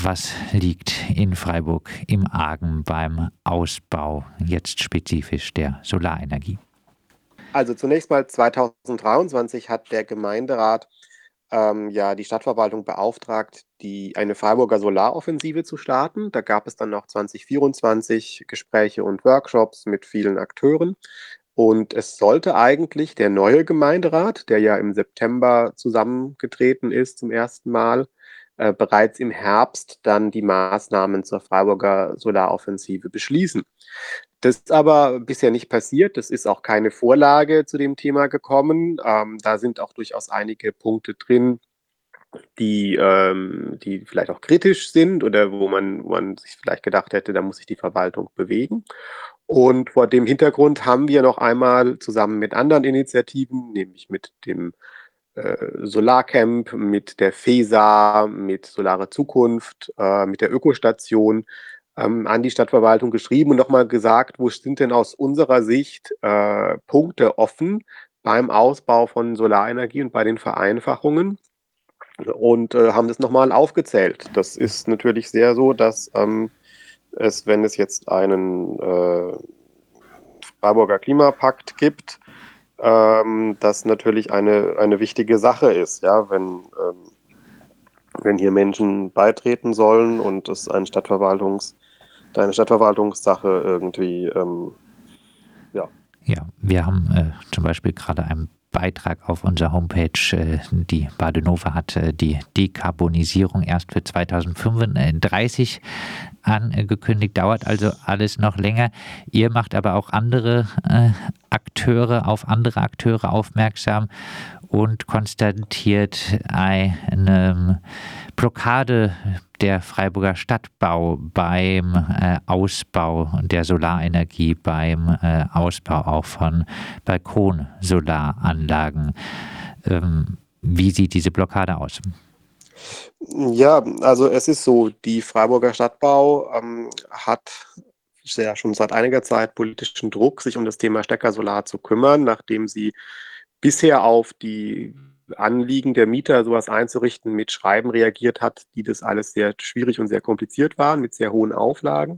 Was liegt in Freiburg im Argen beim Ausbau, jetzt spezifisch der Solarenergie? Also zunächst mal 2023 hat der Gemeinderat ja die Stadtverwaltung beauftragt, eine Freiburger Solaroffensive zu starten. Da gab es dann noch 2024 Gespräche und Workshops mit vielen Akteuren. Und es sollte eigentlich der neue Gemeinderat, der ja im September zusammengetreten ist zum ersten Mal, bereits im Herbst dann die Maßnahmen zur Freiburger Solaroffensive beschließen. Das ist aber bisher nicht passiert. Das ist auch keine Vorlage zu dem Thema gekommen. Da sind auch durchaus einige Punkte drin, die vielleicht auch kritisch sind oder wo man sich vielleicht gedacht hätte, da muss sich die Verwaltung bewegen. Und vor dem Hintergrund haben wir noch einmal zusammen mit anderen Initiativen, nämlich mit dem Solarcamp, mit der FESA, mit Solare Zukunft, mit der Ökostation an die Stadtverwaltung geschrieben und nochmal gesagt, wo sind denn aus unserer Sicht Punkte offen beim Ausbau von Solarenergie und bei den Vereinfachungen und haben das nochmal aufgezählt. Das ist natürlich sehr so, dass wenn es jetzt einen Freiburger Klimapakt gibt, das natürlich eine wichtige Sache ist, ja, wenn hier Menschen beitreten sollen und es eine Stadtverwaltungssache irgendwie, ja. Ja, wir haben zum Beispiel gerade einen Beitrag auf unserer Homepage. Die Badenova hat die Dekarbonisierung erst für 2035 angekündigt, dauert also alles noch länger. Ihr macht aber auch andere auf andere Akteure aufmerksam und konstatiert eine Blockade der Freiburger Stadtbau beim Ausbau der Solarenergie, beim Ausbau auch von Balkonsolaranlagen. Wie sieht diese Blockade aus? Ja, also es ist so, die Freiburger Stadtbau hat ja schon seit einiger Zeit politischen Druck, sich um das Thema Steckersolar zu kümmern, nachdem sie bisher auf die Anliegen der Mieter, sowas einzurichten, mit Schreiben reagiert hat, die das alles sehr schwierig und sehr kompliziert waren, mit sehr hohen Auflagen.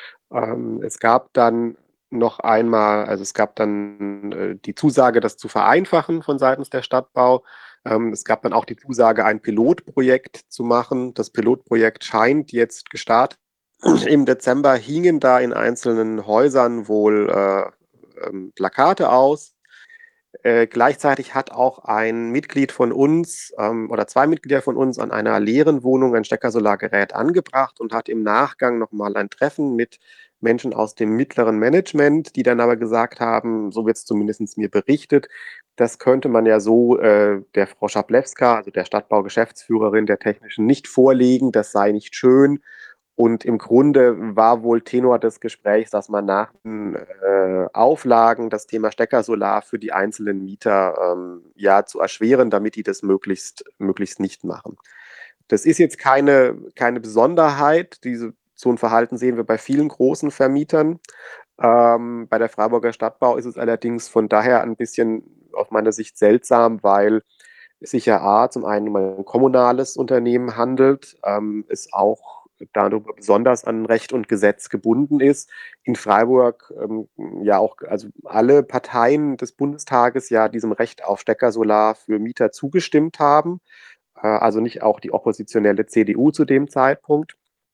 Es gab dann noch einmal, also es gab dann die Zusage, das zu vereinfachen von seitens der Stadtbau. Es gab dann auch die Zusage, ein Pilotprojekt zu machen. Das Pilotprojekt scheint jetzt gestartet. Im Dezember hingen da in einzelnen Häusern wohl Plakate aus. Gleichzeitig hat auch ein Mitglied von uns oder zwei Mitglieder von uns an einer leeren Wohnung ein Steckersolargerät angebracht und hat im Nachgang nochmal ein Treffen mit Menschen aus dem mittleren Management, die dann aber gesagt haben, so wird es zumindest mir berichtet, das könnte man ja so der Frau Schablewska, also der Stadtbaugeschäftsführerin der Technischen, nicht vorlegen, das sei nicht schön. Und im Grunde war wohl Tenor des Gesprächs, dass man nach den Auflagen das Thema Steckersolar für die einzelnen Mieter ja zu erschweren, damit die das möglichst nicht machen. Das ist jetzt keine Besonderheit. So ein Verhalten sehen wir bei vielen großen Vermietern. Bei der Freiburger Stadtbau ist es allerdings von daher ein bisschen aus meiner Sicht seltsam, weil es sich ja zum einen um ein kommunales Unternehmen handelt, es auch darüber besonders an Recht und Gesetz gebunden ist. In Freiburg ja auch, also alle Parteien des Bundestages ja diesem Recht auf Steckersolar für Mieter zugestimmt haben. Also nicht auch die oppositionelle CDU zu dem Zeitpunkt.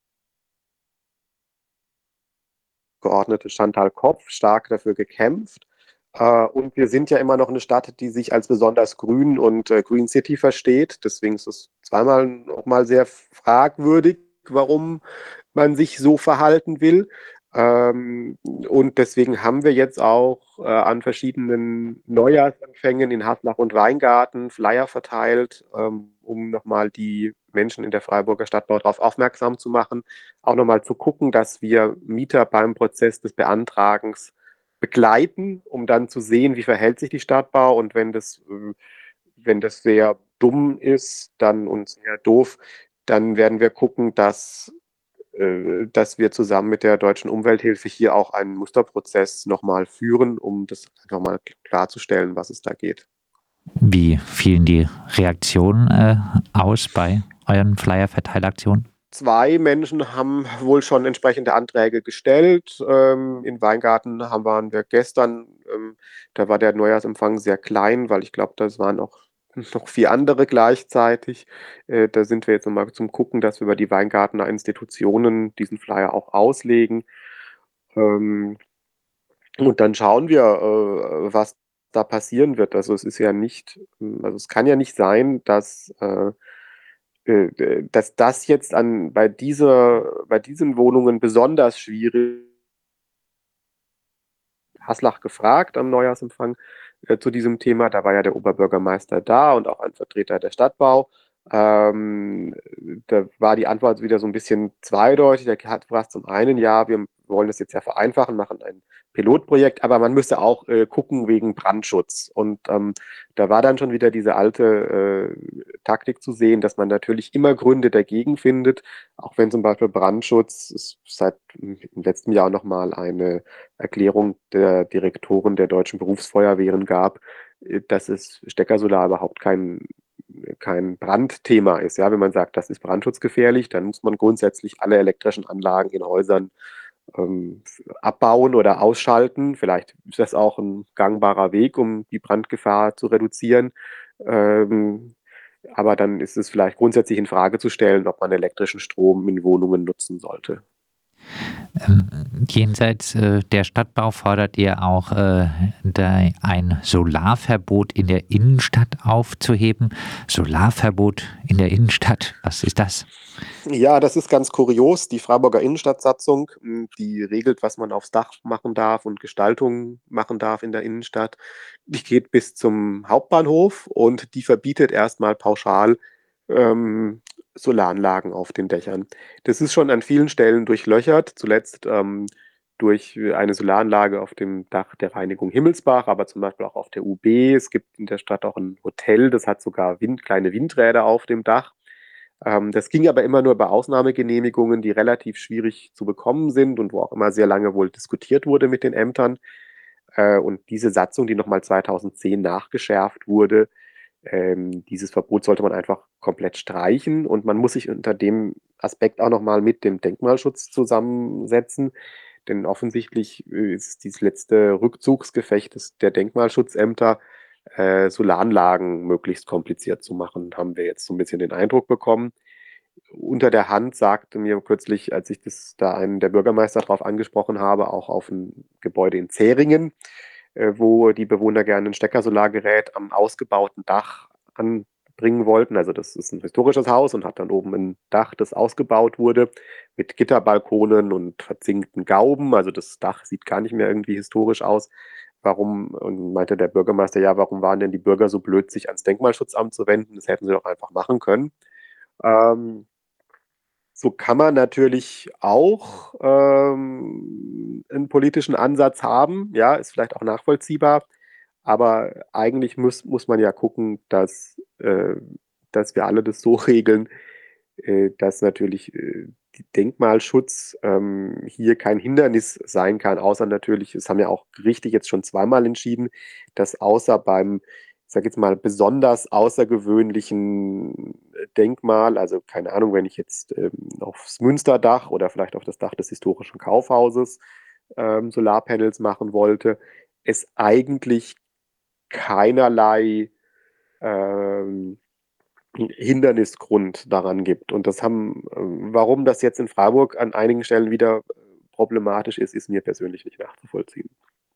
Geordnete Chantal Kopf stark dafür gekämpft. Und wir sind ja immer noch eine Stadt, die sich als besonders grün und Green City versteht. Deswegen ist es zweimal nochmal sehr fragwürdig, warum man sich so verhalten will. Und deswegen haben wir jetzt auch an verschiedenen Neujahrsempfängen in Haslach und Weingarten Flyer verteilt, um nochmal die Menschen in der Freiburger Stadtbau darauf aufmerksam zu machen, auch nochmal zu gucken, dass wir Mieter beim Prozess des Beantragens begleiten, um dann zu sehen, wie verhält sich die Stadtbau und wenn das sehr dumm ist dann und sehr doof, dann werden wir gucken, dass wir zusammen mit der Deutschen Umwelthilfe hier auch einen Musterprozess nochmal führen, um das einfach mal klarzustellen, was es da geht. Wie fielen die Reaktionen aus bei euren Flyer-Verteilaktionen? 2 Menschen haben wohl schon entsprechende Anträge gestellt. In Weingarten waren wir gestern, da war der Neujahrsempfang sehr klein, weil ich glaube, das waren auch noch 4 andere gleichzeitig. Da sind wir jetzt noch mal zum Gucken, dass wir über die Weingartener Institutionen diesen Flyer auch auslegen. Ähm, und dann schauen wir, was da passieren wird. Also, es ist ja nicht also, es kann ja nicht sein, dass das jetzt bei diesen Wohnungen besonders schwierig. Haslach gefragt am Neujahrsempfang zu diesem Thema. Da war ja der Oberbürgermeister da und auch ein Vertreter der Stadtbau. Ähm, Da war die Antwort wieder so ein bisschen zweideutig. Da war es zum einen, ja, wir wollen das jetzt ja vereinfachen, machen ein Pilotprojekt, aber man müsste auch gucken wegen Brandschutz. Und da war dann schon wieder diese alte Taktik zu sehen, dass man natürlich immer Gründe dagegen findet, auch wenn zum Beispiel Brandschutz es seit im letzten Jahr nochmal eine Erklärung der Direktoren der deutschen Berufsfeuerwehren gab, dass es Steckersolar überhaupt kein Brandthema ist. Ja, wenn man sagt, das ist brandschutzgefährlich, dann muss man grundsätzlich alle elektrischen Anlagen in Häusern abbauen oder ausschalten. Vielleicht ist das auch ein gangbarer Weg, um die Brandgefahr zu reduzieren. Ähm, aber dann ist es vielleicht grundsätzlich in Frage zu stellen, ob man elektrischen Strom in Wohnungen nutzen sollte. Jenseits der Stadtbau fordert ihr auch, ein Solarverbot in der Innenstadt aufzuheben. Solarverbot in der Innenstadt, was ist das? Ja, das ist ganz kurios. Die Freiburger Innenstadtsatzung, die regelt, was man aufs Dach machen darf und Gestaltung machen darf in der Innenstadt. Die geht bis zum Hauptbahnhof und die verbietet erstmal pauschal ähm, Solaranlagen auf den Dächern. Das ist schon an vielen Stellen durchlöchert, zuletzt durch eine Solaranlage auf dem Dach der Reinigung Himmelsbach, aber zum Beispiel auch auf der UB. Es gibt in der Stadt auch ein Hotel, das hat sogar kleine Windräder auf dem Dach. Das ging aber immer nur bei Ausnahmegenehmigungen, die relativ schwierig zu bekommen sind und wo auch immer sehr lange wohl diskutiert wurde mit den Ämtern. Und diese Satzung, die nochmal 2010 nachgeschärft wurde, dieses Verbot sollte man einfach komplett streichen und man muss sich unter dem Aspekt auch nochmal mit dem Denkmalschutz zusammensetzen. Denn offensichtlich ist dieses letzte Rückzugsgefecht der Denkmalschutzämter, Solaranlagen möglichst kompliziert zu machen, haben wir jetzt so ein bisschen den Eindruck bekommen. Unter der Hand sagte mir kürzlich, als ich einen der Bürgermeister darauf angesprochen habe, auch auf ein Gebäude in Zähringen, wo die Bewohner gerne ein Steckersolargerät am ausgebauten Dach anbringen wollten. Also das ist ein historisches Haus und hat dann oben ein Dach, das ausgebaut wurde, mit Gitterbalkonen und verzinkten Gauben. Also das Dach sieht gar nicht mehr irgendwie historisch aus. Warum, und meinte der Bürgermeister, ja, warum waren denn die Bürger so blöd, sich ans Denkmalschutzamt zu wenden? Das hätten sie doch einfach machen können. Ähm, so kann man natürlich auch 'n politischen Ansatz haben, ja, ist vielleicht auch nachvollziehbar, aber eigentlich muss man ja gucken, dass wir alle das so regeln, dass natürlich, Denkmalschutz, hier kein Hindernis sein kann, außer natürlich es haben ja auch Gerichte jetzt schon zweimal entschieden, dass außer beim, ich sage jetzt mal, besonders außergewöhnlichen Denkmal, also keine Ahnung, wenn ich jetzt, aufs Münsterdach oder vielleicht auf das Dach des historischen Kaufhauses, Solarpanels machen wollte, es eigentlich keinerlei, ähm Hindernisgrund daran gibt. Und warum das jetzt in Freiburg an einigen Stellen wieder problematisch ist, ist mir persönlich nicht nachzuvollziehen.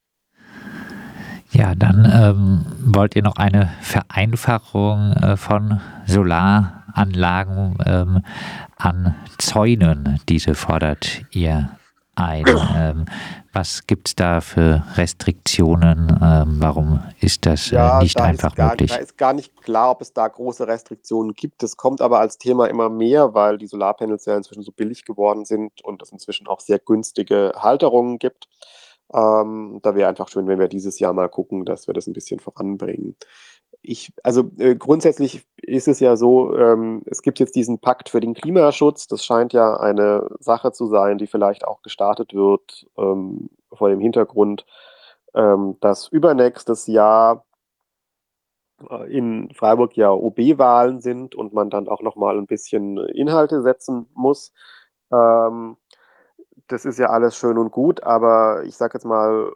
Ja, dann wollt ihr noch eine Vereinfachung von Solaranlagen an Zäunen. Diese fordert ihr ein. Was gibt es da für Restriktionen? Warum ist das Ja, nicht einfach da möglich? ist gar nicht klar, ob es da große Restriktionen gibt. Das kommt aber als Thema immer mehr, weil die Solarpanels ja inzwischen so billig geworden sind und es inzwischen auch sehr günstige Halterungen gibt. Da wäre einfach schön, wenn wir dieses Jahr mal gucken, dass wir das ein bisschen voranbringen. Grundsätzlich ist es ja so, es gibt jetzt diesen Pakt für den Klimaschutz. Das scheint ja eine Sache zu sein, die vielleicht auch gestartet wird, vor dem Hintergrund, dass übernächstes Jahr in Freiburg ja OB-Wahlen sind und man dann auch noch mal ein bisschen Inhalte setzen muss. Ähm, Das ist ja alles schön und gut, aber ich sage jetzt mal,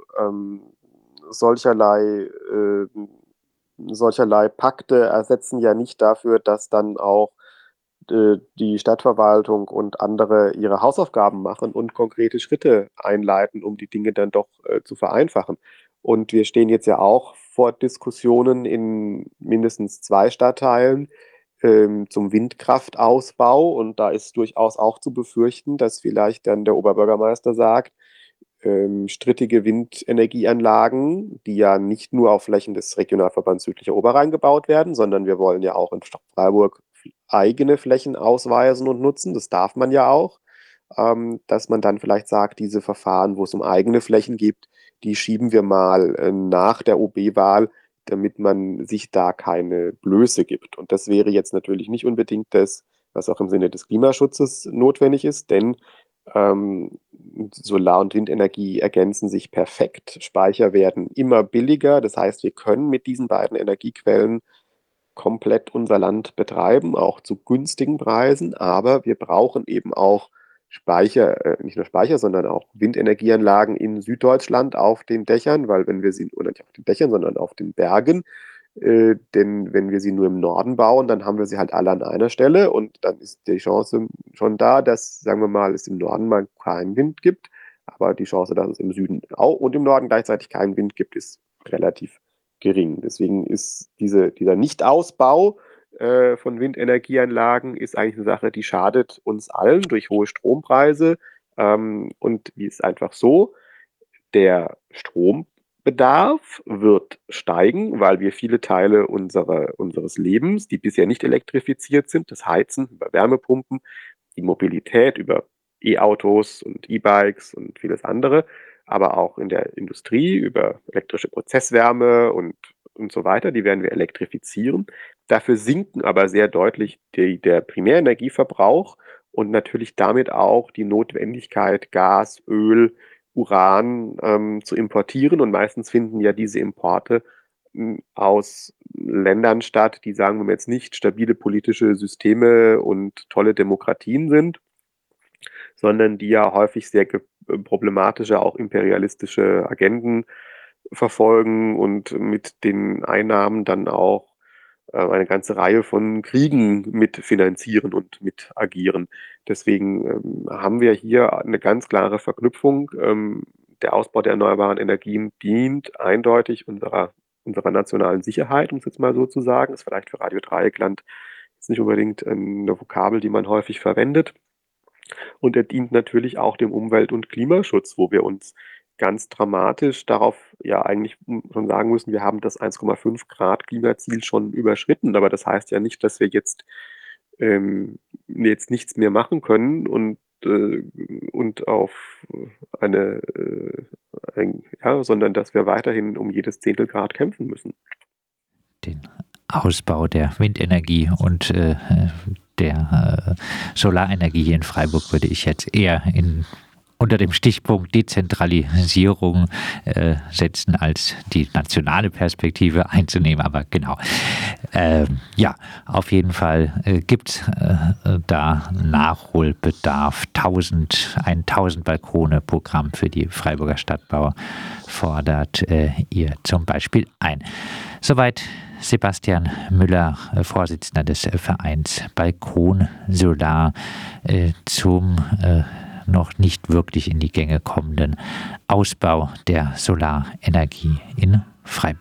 solcherlei, solcherlei Pakte ersetzen ja nicht dafür, dass dann auch die Stadtverwaltung und andere ihre Hausaufgaben machen und konkrete Schritte einleiten, um die Dinge dann doch zu vereinfachen. Und wir stehen jetzt ja auch vor Diskussionen in mindestens 2 Stadtteilen zum Windkraftausbau. Und da ist durchaus auch zu befürchten, dass vielleicht dann der Oberbürgermeister sagt, strittige Windenergieanlagen, die ja nicht nur auf Flächen des Regionalverbands Südlicher Oberrhein gebaut werden, sondern wir wollen ja auch in Freiburg eigene Flächen ausweisen und nutzen. Das darf man ja auch. Dass man dann vielleicht sagt, diese Verfahren, wo es um eigene Flächen geht, die schieben wir mal nach der OB-Wahl, damit man sich da keine Blöße gibt. Und das wäre jetzt natürlich nicht unbedingt das, was auch im Sinne des Klimaschutzes notwendig ist, denn Solar- und Windenergie ergänzen sich perfekt. Speicher werden immer billiger. Das heißt, wir können mit diesen beiden Energiequellen komplett unser Land betreiben, auch zu günstigen Preisen. Aber wir brauchen eben auch Speicher, nicht nur Speicher, sondern auch Windenergieanlagen in Süddeutschland auf den Dächern, weil wenn wir sie, oder nicht auf den Dächern, sondern auf den Bergen, denn wenn wir sie nur im Norden bauen, dann haben wir sie halt alle an einer Stelle und dann ist die Chance schon da, dass, sagen wir mal, es im Norden mal keinen Wind gibt, aber die Chance, dass es im Süden auch und im Norden gleichzeitig keinen Wind gibt, ist relativ gering. Deswegen ist dieser Nichtausbau von Windenergieanlagen ist eigentlich eine Sache, die schadet uns allen durch hohe Strompreise. Und wie ist einfach so, der Strombedarf wird steigen, weil wir viele Teile unseres Lebens, die bisher nicht elektrifiziert sind, das Heizen über Wärmepumpen, die Mobilität über E-Autos und E-Bikes und vieles andere, aber auch in der Industrie über elektrische Prozesswärme und so weiter, die werden wir elektrifizieren. Dafür sinken aber sehr deutlich der Primärenergieverbrauch und natürlich damit auch die Notwendigkeit, Gas, Öl, Uran zu importieren. Und meistens finden ja diese Importe aus Ländern statt, die, sagen wir jetzt nicht, stabile politische Systeme und tolle Demokratien sind, sondern die ja häufig sehr problematische, auch imperialistische Agenden verfolgen und mit den Einnahmen dann auch eine ganze Reihe von Kriegen mitfinanzieren und mit agieren. Deswegen haben wir hier eine ganz klare Verknüpfung. Der Ausbau der erneuerbaren Energien dient eindeutig unserer nationalen Sicherheit, um es jetzt mal so zu sagen. Ist vielleicht für Radio Dreieckland jetzt nicht unbedingt eine Vokabel, die man häufig verwendet. Und er dient natürlich auch dem Umwelt- und Klimaschutz, wo wir uns ganz dramatisch darauf ja eigentlich schon sagen müssen, wir haben das 1,5 Grad Klimaziel schon überschritten. Aber das heißt ja nicht, dass wir jetzt nichts mehr machen können und auf sondern dass wir weiterhin um jedes Zehntelgrad kämpfen müssen. Den Ausbau der Windenergie und der Solarenergie in Freiburg würde ich jetzt eher unter dem Stichpunkt Dezentralisierung setzen, als die nationale Perspektive einzunehmen. Aber genau, ja, auf jeden Fall gibt es da Nachholbedarf. 1000 Balkone-Programm für die Freiburger Stadtbau fordert ihr zum Beispiel ein. Soweit Sebastian Müller, Vorsitzender des Vereins Balkon Solar, zum noch nicht wirklich in die Gänge kommenden Ausbau der Solarenergie in Freiburg.